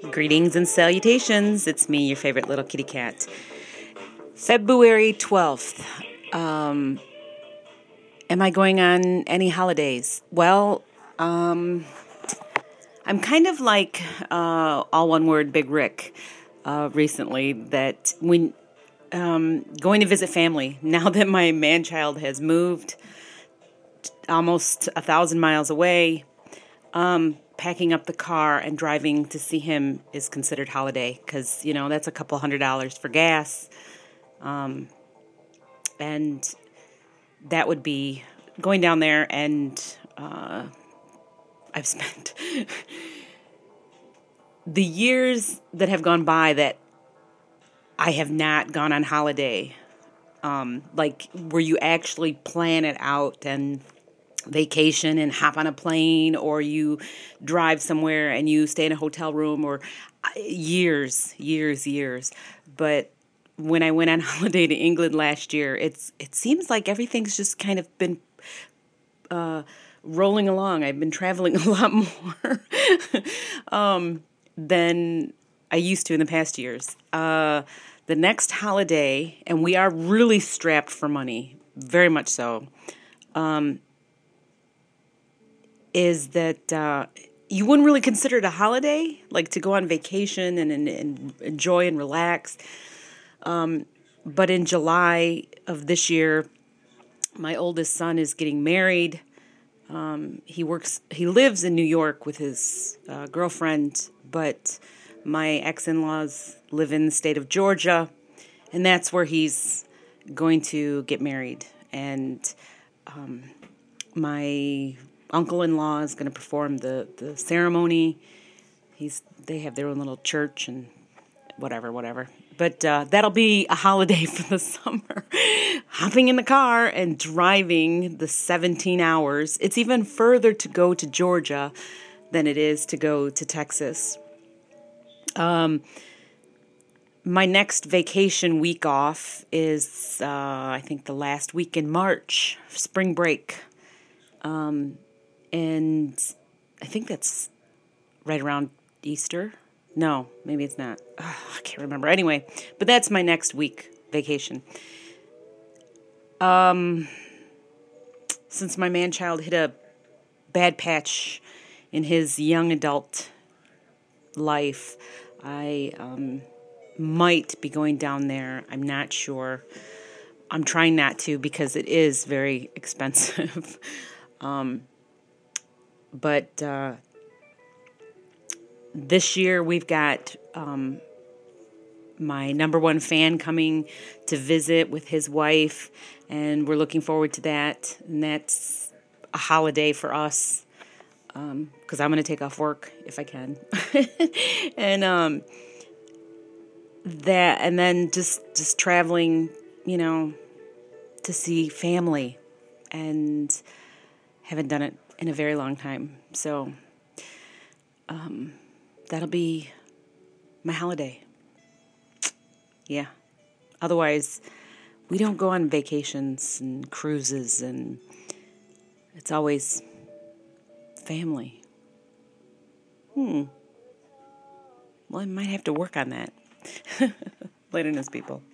Greetings and salutations. It's me, your favorite little kitty cat. February 12th. Am I going on any holidays? Well, I'm kind of like all one word Big Rick recently that when going to visit family, now that my man-child has moved almost 1,000 miles away, packing up the car and driving to see him is considered holiday because, that's a couple $100 for gas. And that would be going down there, and I've spent the years that have gone by that I have not gone on holiday, like where you actually plan it out and vacation and hop on a plane, or you drive somewhere and you stay in a hotel room, or years. But when I went on holiday to England last year, it seems like everything's just kind of been rolling along. I've been traveling a lot more than I used to in the past years. The next holiday, and we are really strapped for money, very much so, is that you wouldn't really consider it a holiday, like to go on vacation and enjoy and relax. But in July of this year, my oldest son is getting married. He lives in New York with his girlfriend, but my ex-in-laws live in the state of Georgia, and that's where he's going to get married. And my uncle-in-law is going to perform the ceremony. They have their own little church and whatever. But that'll be a holiday for the summer. Hopping in the car and driving the 17 hours. It's even further to go to Georgia than it is to go to Texas. My next vacation week off is, I think, the last week in March, spring break. And I think that's right around Easter. No, maybe it's not. I can't remember. Anyway, but that's my next week vacation. Since my man-child hit a bad patch in his young adult life, I might be going down there. I'm not sure. I'm trying not to because it is very expensive. But this year we've got my number one fan coming to visit with his wife, and we're looking forward to that. And that's a holiday for us because I'm going to take off work if I can. And then just traveling, to see family, and haven't done it in a very long time. So that'll be my holiday. Yeah. Otherwise, we don't go on vacations and cruises, and it's always family. Well, I might have to work on that. Later, news people.